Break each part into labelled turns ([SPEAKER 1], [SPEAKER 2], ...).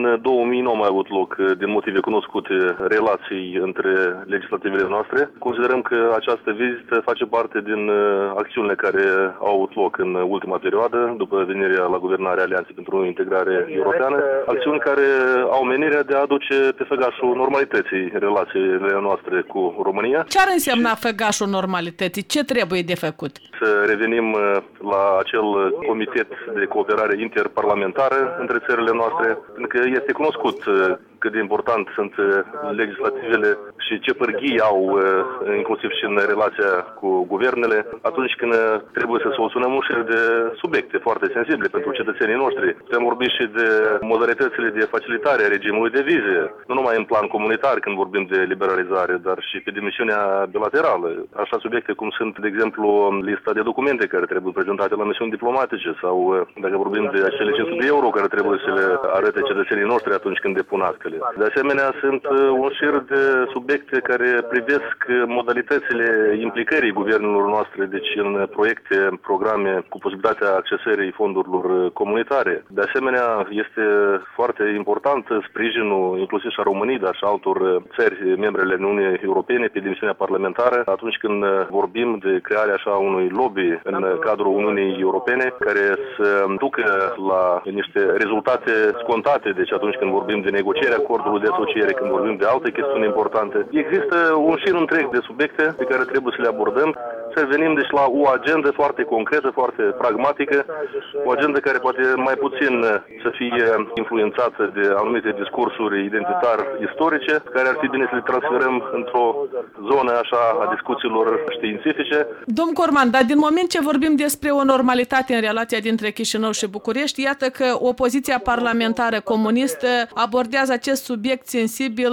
[SPEAKER 1] Din 2000 nu a mai avut loc, din motive cunoscute, relații între legislativele noastre. Considerăm că această vizită face parte din acțiunile care au avut loc în ultima perioadă, după venirea la guvernarea Alianței pentru Integrare Europeană, acțiuni care au menirea de a aduce pe făgașul normalității relațiile noastre cu România.
[SPEAKER 2] Ce ar însemna făgașul normalității? Ce trebuie de făcut?
[SPEAKER 1] Să revenim la acel comitet de cooperare interparlamentară între țările noastre, pentru că este cunoscut cât de important sunt legislativele și ce pârghii au, inclusiv și în relația cu guvernele, atunci când trebuie să soluționăm un șir de subiecte foarte sensibile pentru cetățenii noștri. Putem vorbi și de modalitățile de facilitare a regimului de vize, nu numai în plan comunitar când vorbim de liberalizare, dar și pe dimensiunea bilaterală. Așa subiecte cum sunt, de exemplu, lista de documente care trebuie prezentate la misiuni diplomatice sau, dacă vorbim de acele 500 de euro care trebuie să le arate cetățenii noștri atunci când depun actele. De asemenea, sunt un șir de subiecte care privesc modalitățile implicării guvernelor noastre, deci în proiecte, programe cu posibilitatea accesării fondurilor comunitare. De asemenea, este foarte important sprijinul inclusiv și a României, dar și altor țări membre ale Uniunii Europene pe dimensiunea parlamentară, atunci când vorbim de crearea așa unui lobby în cadrul Uniunii Europene, care să ducă la niște rezultate scontate, deci atunci când vorbim de negocierea acordului de asociere, când vorbim de alte chestiuni importante. Există un șir întreg de subiecte pe care trebuie să le abordăm, să venim deci la o agendă foarte concretă, foarte pragmatică, o agendă care poate mai puțin să fie influențată de anumite discursuri identitar-istorice, care ar fi bine să le transferăm într-o zonă așa a discuțiilor științifice.
[SPEAKER 2] Domn Corman, dar din moment ce vorbim despre o normalitate în relația dintre Chișinău și București, iată că opoziția parlamentară comunistă abordează acest subiect sensibil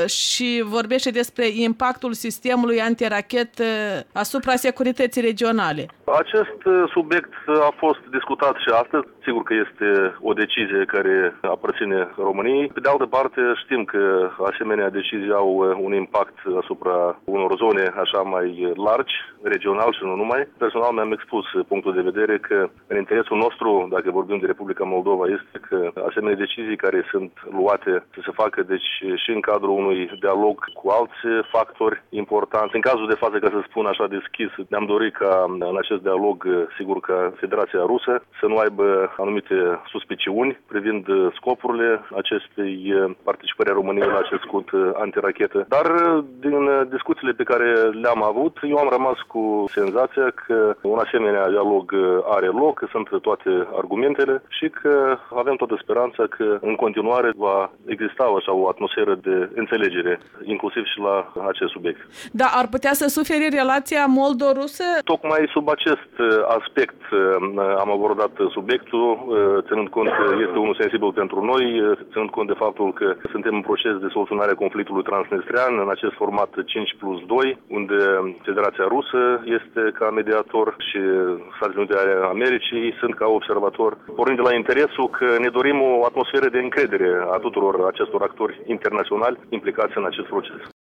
[SPEAKER 2] și vorbește despre impactul sistemului antirachetă asupra securității regionale.
[SPEAKER 1] Acest subiect a fost discutat și astăzi. Sigur că este o decizie care aparține României. Pe de altă parte, știm că asemenea decizii au un impact asupra unor zone așa mai largi, regional și nu numai. Personal mi-am expus punctul de vedere că în interesul nostru, dacă vorbim de Republica Moldova, este că asemenea decizii care sunt luate să se facă deci și în cadrul unui dialog cu alți factori importanți. În cazul de față, ca să spun așa deschis, ne-am dorit ca în acest dialog, sigur că Federația Rusă să nu aibă anumite suspiciuni privind scopurile acestei participări a României la acest scut antirachetă. Dar din discuțiile pe care le-am avut, eu am rămas cu senzația că un asemenea dialog are loc, că sunt toate argumentele și că avem toată speranța că în continuare va exista așa o atmosferă de înțelegere, inclusiv și la acest subiect.
[SPEAKER 2] Da, ar putea să suferi relația moldo-rusă?
[SPEAKER 1] Tocmai sub acest aspect am abordat subiectul, ținând cont că este unul sensibil pentru noi, ținând cont de faptul că suntem în proces de soluționare a conflictului transnistrean în acest format 5+2, unde Federația Rusă este ca mediator și Statele Unite ale Americii sunt ca observator, pornind de la interesul că ne dorim o atmosferă de încredere a tuturor acestor actori internaționali implicați în acest proces.